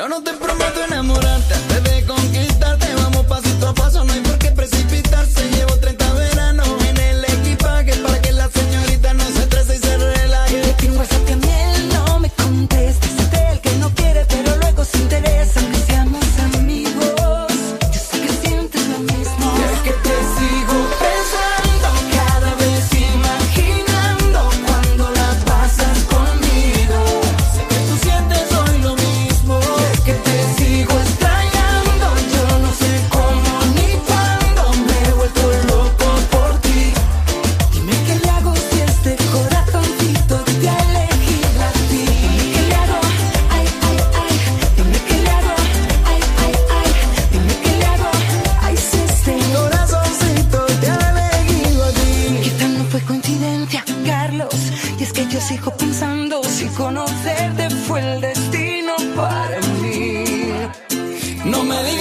Yo no te prometo enamorarte antes de conquistarte. Vamos pasito a paso, no hay por qué precipitarse. Llevo 30 veranos en el equipaje para que la señorita no se estrese y se relaje. Le tengo esa piel miel, no me contestes. Es el que no quiere, pero luego se interesa. Aunque seamos amigos, yo sé que sientes lo mismo. Y es que te sigo pensando, cada vez imaginando cuando la pasas conmigo. Sé que tú sientes hoy lo mismo. Y es que te sigo extrañando, yo no sé cómo ni cuándo. Me he vuelto loco por ti. Dime qué le hago si este corazoncito te ha elegido a ti. Dime qué le hago, ay, ay, ay. Dime qué le hago, ay, ay, ay. Dime qué le hago, ay, si este Corazoncito te ha elegido a ti. quizá no fue coincidencia, Carlos. Y es que yo sigo pensando si conocerte fue el destino para mí. No me digas